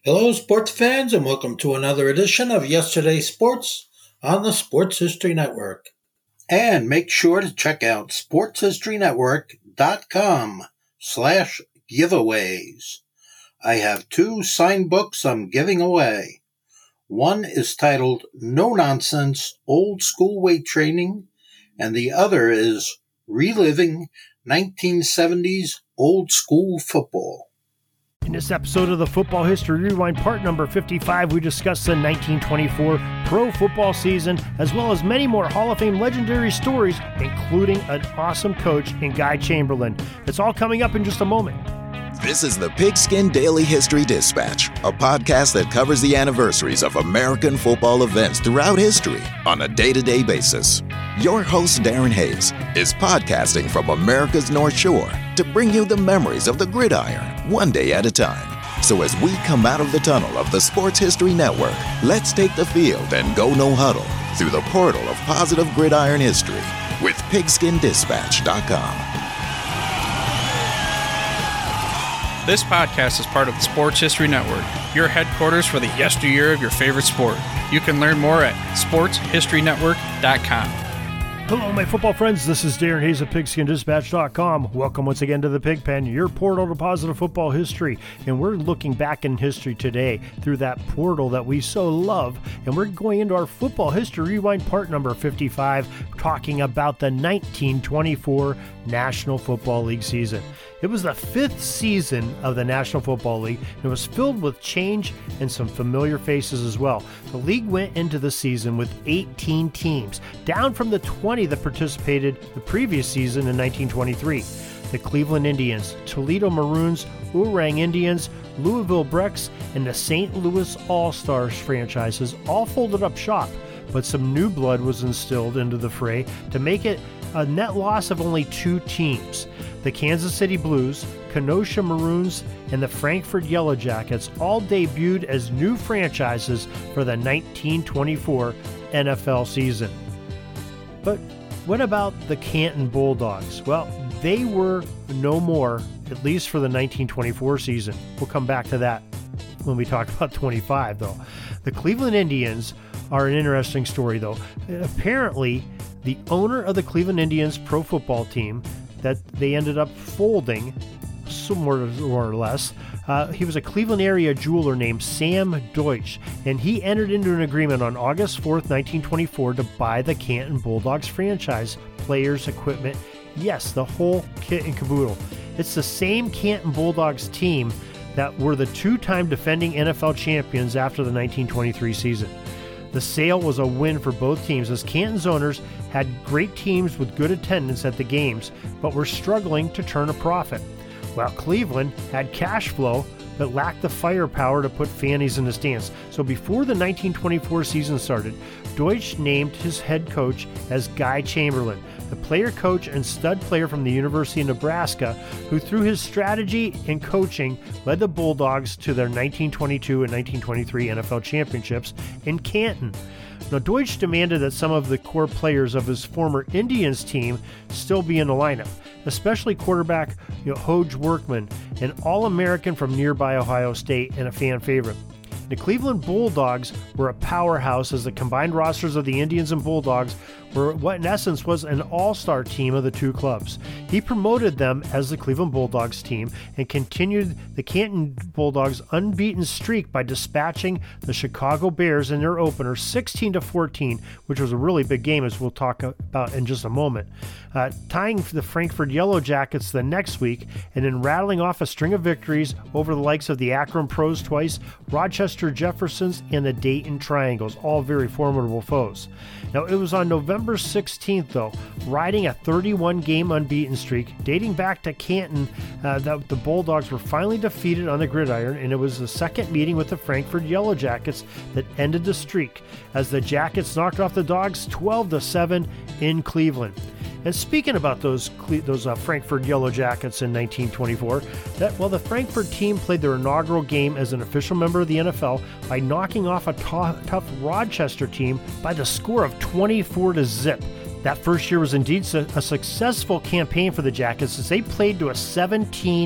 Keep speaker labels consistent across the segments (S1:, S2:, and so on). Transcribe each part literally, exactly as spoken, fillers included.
S1: Hello, sports fans, and welcome to another edition of Yesterday's Sports on the Sports History Network. And make sure to check out sportshistorynetwork.com slash giveaways. I have two signed books I'm giving away. One is titled No Nonsense Old School Weight Training, and the other is Reliving nineteen seventies Old School Football.
S2: In this episode of the Football History Rewind, part number fifty-five, we discuss the nineteen twenty-four pro football season, as well as many more Hall of Fame legendary stories, including an awesome coach in Guy Chamberlain. It's all coming up in just a moment.
S3: This is the Pigskin Daily History Dispatch, a podcast that covers the anniversaries of American football events throughout history on a day-to-day basis. Your host, Darren Hayes, is podcasting from America's North Shore to bring you the memories of the gridiron, one day at a time. So as we come out of the tunnel of the Sports History Network, let's take the field and go no huddle through the portal of positive gridiron history with pigskin dispatch dot com.
S4: This podcast is part of the Sports History Network, your headquarters for the yesteryear of your favorite sport. You can learn more at sports history network dot com.
S2: Hello, my football friends. This is Darren Hayes of pigskin dispatch dot com. Welcome once again to the Pig Pen, your portal to positive football history. And we're looking back in history today through that portal that we so love. And we're going into our Football History Rewind part number fifty-five, talking about the nineteen twenty-four National Football League season. It was the fifth season of the National Football League. It was filled with change and some familiar faces as well. The league went into the season with eighteen teams, down from the twenty that participated the previous season in nineteen twenty-three. The Cleveland Indians, Toledo Maroons, Oorang Indians, Louisville Brecks, and the Saint Louis All-Stars franchises all folded up shop, but some new blood was instilled into the fray to make it a net loss of only two teams. The Kansas City Blues, Kenosha Maroons, and the Frankfurt Yellow Jackets all debuted as new franchises for the nineteen twenty-four N F L season. But what about the Canton Bulldogs? Well, they were no more, at least for the nineteen twenty-four season. We'll come back to that when we talk about twenty-five, though. The Cleveland Indians are an interesting story, though. Apparently, the owner of the Cleveland Indians pro football team that they ended up folding, somewhere more or less, uh, he was a Cleveland area jeweler named Sam Deutsch, and he entered into an agreement on August fourth, nineteen twenty-four to buy the Canton Bulldogs franchise, players, equipment, yes, the whole kit and caboodle. It's the same Canton Bulldogs team that were the two-time defending N F L champions after the nineteen twenty-three season. The sale was a win for both teams, as Canton's owners had great teams with good attendance at the games, but were struggling to turn a profit, while Cleveland had cash flow but lacked the firepower to put fannies in the stands. So before the nineteen twenty-four season started, Deutsch named his head coach as Guy Chamberlain, the player coach and stud player from the University of Nebraska, who through his strategy and coaching led the Bulldogs to their nineteen twenty-two and nineteen twenty-three N F L championships in Canton. Now, Deutsch demanded that some of the core players of his former Indians team still be in the lineup, especially quarterback you know, Hoge Workman, an All-American from nearby Ohio State and a fan favorite. The Cleveland Bulldogs were a powerhouse, as the combined rosters of the Indians and Bulldogs were what in essence was an all-star team of the two clubs. He promoted them as the Cleveland Bulldogs team and continued the Canton Bulldogs' unbeaten streak by dispatching the Chicago Bears in their opener sixteen to fourteen, which was a really big game, as we'll talk about in just a moment, uh, tying the Frankfurt Yellow Jackets the next week, and then rattling off a string of victories over the likes of the Akron Pros twice, Rochester Jeffersons, and the Dayton Triangles, all very formidable foes. Now, it was on November sixteenth, though, riding a thirty-one game unbeaten streak dating back to Canton, uh, that the Bulldogs were finally defeated on the gridiron, and it was the second meeting with the Frankfurt Yellow Jackets that ended the streak, as the Jackets knocked off the Dogs twelve to seven in Cleveland. And speaking about those those uh, Frankfurt Yellow Jackets in nineteen twenty-four, that well, the Frankfurt team played their inaugural game as an official member of the N F L by knocking off a t- tough Rochester team by the score of twenty-four to zip. That first year was indeed a successful campaign for the Jackets, as they played to a seventeen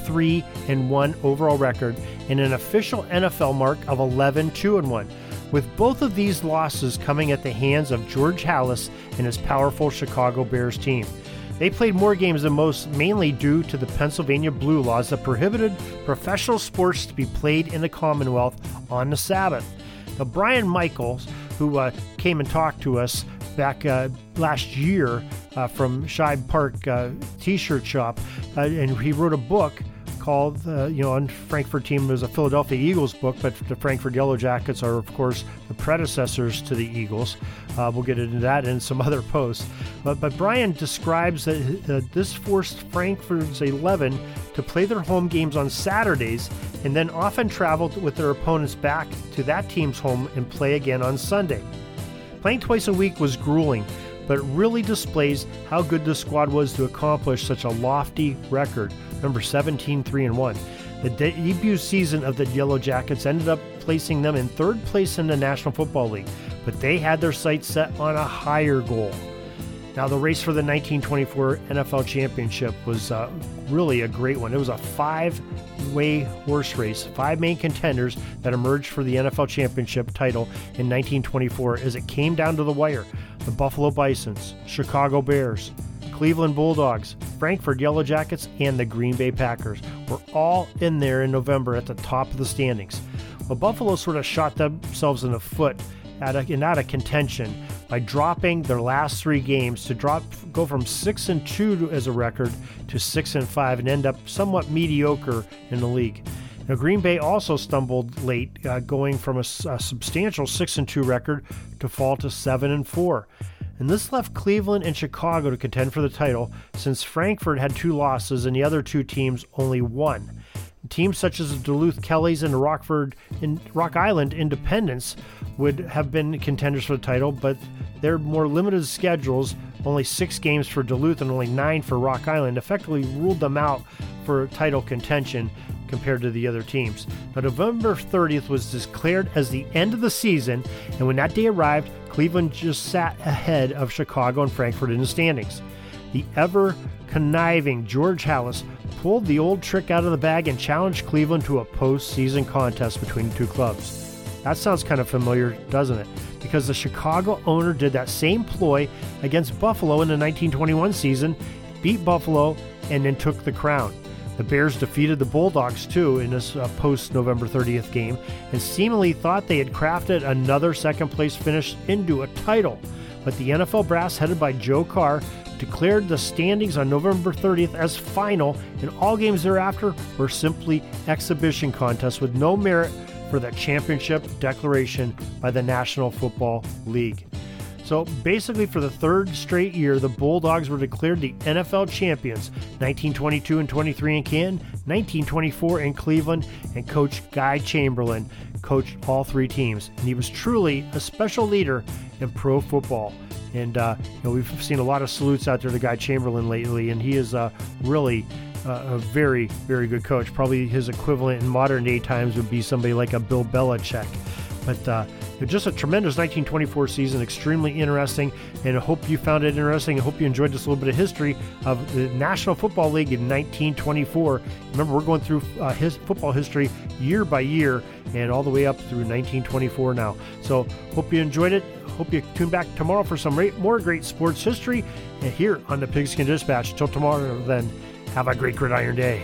S2: three and one overall record and an official N F L mark of eleven two and one, with both of these losses coming at the hands of George Halas and his powerful Chicago Bears team. They played more games than most, mainly due to the Pennsylvania Blue laws that prohibited professional sports to be played in the Commonwealth on the Sabbath. Now, Brian Michaels, who uh, came and talked to us back uh, last year uh, from Shibe Park uh, T-shirt shop, uh, and he wrote a book called, uh, you know, on Frankfurt team. There's a Philadelphia Eagles book, but the Frankfurt Yellow Jackets are, of course, the predecessors to the Eagles. Uh, we'll get into that in some other posts. But, but Brian describes that uh, this forced Frankfurt's eleven to play their home games on Saturdays and then often traveled with their opponents back to that team's home and play again on Sunday. Playing twice a week was grueling, but it really displays how good the squad was to accomplish such a lofty record, number seventeen three and one. The debut season of the Yellow Jackets ended up placing them in third place in the National Football League, but they had their sights set on a higher goal. Now, the race for the nineteen twenty-four N F L Championship was uh, really a great one. It was a five-way horse race, five main contenders that emerged for the N F L Championship title in nineteen twenty-four as it came down to the wire. The Buffalo Bisons, Chicago Bears, Cleveland Bulldogs, Frankfurt Yellow Jackets, and the Green Bay Packers were all in there in November at the top of the standings. Well, Buffalo sort of shot themselves in the foot out of, and out of contention by dropping their last three games to drop go from six and two as a record to six and five and end up somewhat mediocre in the league. Now, Green Bay also stumbled late, uh, going from a, a substantial six and two record to fall to seven and four. And this left Cleveland and Chicago to contend for the title, since Frankfurt had two losses and the other two teams only one. Teams such as the Duluth Kellys and the Rockford in Rock Island Independents would have been contenders for the title, but their more limited schedules, only six games for Duluth and only nine for Rock Island, effectively ruled them out for title contention compared to the other teams. Now, November thirtieth was declared as the end of the season, and when that day arrived, Cleveland just sat ahead of Chicago and Frankfurt in the standings. The ever-conniving George Halas pulled the old trick out of the bag and challenged Cleveland to a postseason contest between the two clubs. That sounds kind of familiar, doesn't it? Because the Chicago owner did that same ploy against Buffalo in the nineteen twenty-one season, beat Buffalo, and then took the crown. The Bears defeated the Bulldogs, too, in this uh, post-November thirtieth game, and seemingly thought they had crafted another second-place finish into a title. But the N F L brass, headed by Joe Carr, declared the standings on November thirtieth as final, and all games thereafter were simply exhibition contests with no merit for the championship declaration by the National Football League. So basically, for the third straight year, the Bulldogs were declared the N F L champions, nineteen twenty-two and twenty-three in Canton, nineteen twenty-four in Cleveland, and Coach Guy Chamberlain coached all three teams. And he was truly a special leader in pro football. And uh, you know, we've seen a lot of salutes out there to Guy Chamberlain lately, and he is uh, really uh, a very, very good coach. Probably his equivalent in modern day times would be somebody like a Bill Belichick. But uh, just a tremendous nineteen twenty-four season, extremely interesting, and I hope you found it interesting. I hope you enjoyed this little bit of history of the National Football League in nineteen twenty-four. Remember, we're going through uh, his football history year by year and all the way up through nineteen twenty-four now. So hope you enjoyed it. Hope you tune back tomorrow for some more great sports history and here on the Pigskin Dispatch. Until tomorrow, then, have a great gridiron day.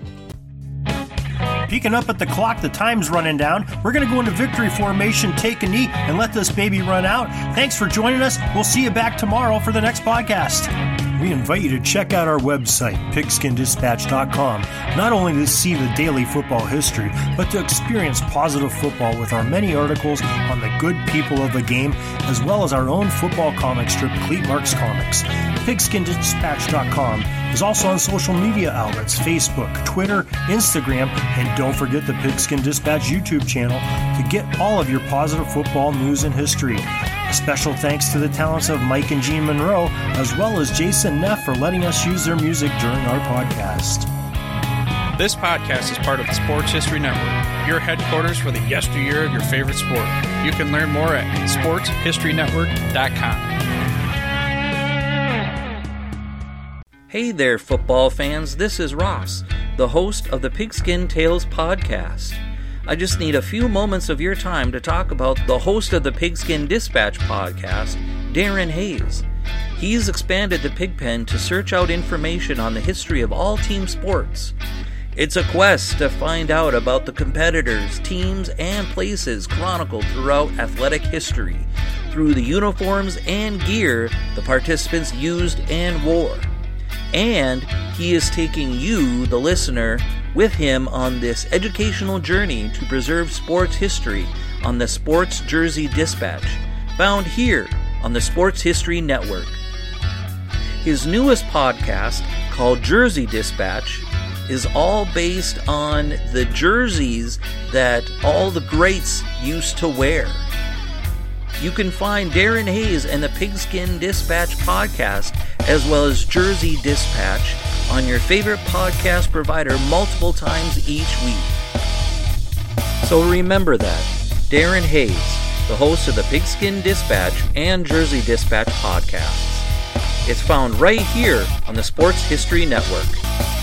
S2: Peeking up at the clock, the time's running down. We're going to go into victory formation, take a knee, and let this baby run out. Thanks for joining us. We'll see you back tomorrow for the next podcast. We invite you to check out our website, pigskin dispatch dot com, not only to see the daily football history, but to experience positive football with our many articles on the good people of the game, as well as our own football comic strip, Cleat Marks Comics. pigskin dispatch dot com is also on social media outlets, Facebook, Twitter, Instagram, and don't forget the Pigskin Dispatch YouTube channel to get all of your positive football news and history. A special thanks to the talents of Mike and Jean Monroe, as well as Jason Neff for letting us use their music during our podcast.
S4: This podcast is part of the Sports History Network, your headquarters for the yesteryear of your favorite sport. You can learn more at sports history network dot com.
S5: Hey there, football fans. This is Ross, the host of the Pigskin Tales podcast. I just need a few moments of your time to talk about the host of the Pigskin Dispatch podcast, Darren Hayes. He's expanded the Pigpen to search out information on the history of all team sports. It's a quest to find out about the competitors, teams, and places chronicled throughout athletic history through the uniforms and gear the participants used and wore. And he is taking you, the listener, with him on this educational journey to preserve sports history on the Sports Jersey Dispatch, found here on the Sports History Network. His newest podcast, called Jersey Dispatch, is all based on the jerseys that all the greats used to wear. You can find Darren Hayes and the Pigskin Dispatch podcast, as well as Jersey Dispatch, on your favorite podcast provider multiple times each week. So remember that, Darren Hayes, the host of the Pigskin Dispatch and Jersey Dispatch podcasts. It's found right here on the Sports History Network.